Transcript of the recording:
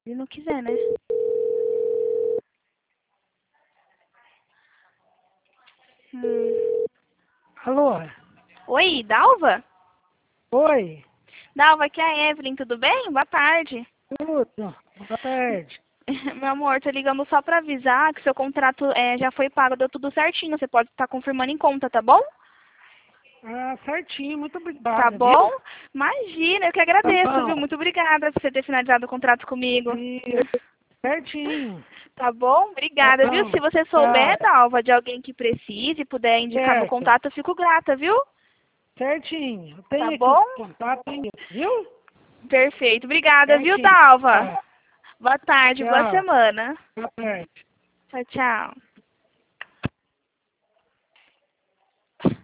Ele não quiser, né? Hum. Alô? Oi, Dalva? Oi? Dalva, aqui é a Evelyn, tudo bem? Boa tarde. Tudo? Boa tarde. Meu amor, tô ligando só pra avisar que seu contrato já foi pago, deu tudo certinho. Você pode estar confirmando em conta, tá bom? Ah, certinho, muito Tá obrigado, bom? viu? Imagina, eu que Tá agradeço, viu? bom. Muito obrigada por você ter finalizado o contrato comigo. Isso, certinho. Tá bom? Tá Obrigada, viu? bom. Se você souber, Tá, Dalva, de alguém que precise, puder indicar meu certo. contato, eu fico grata, viu? Certinho. Eu Tá tenho aqui o bom? contato, viu? Perfeito. Obrigada, viu, Certinho. Dalva? Tá. Boa tarde, boa Tchau. semana. Boa tarde. Tchau, tchau.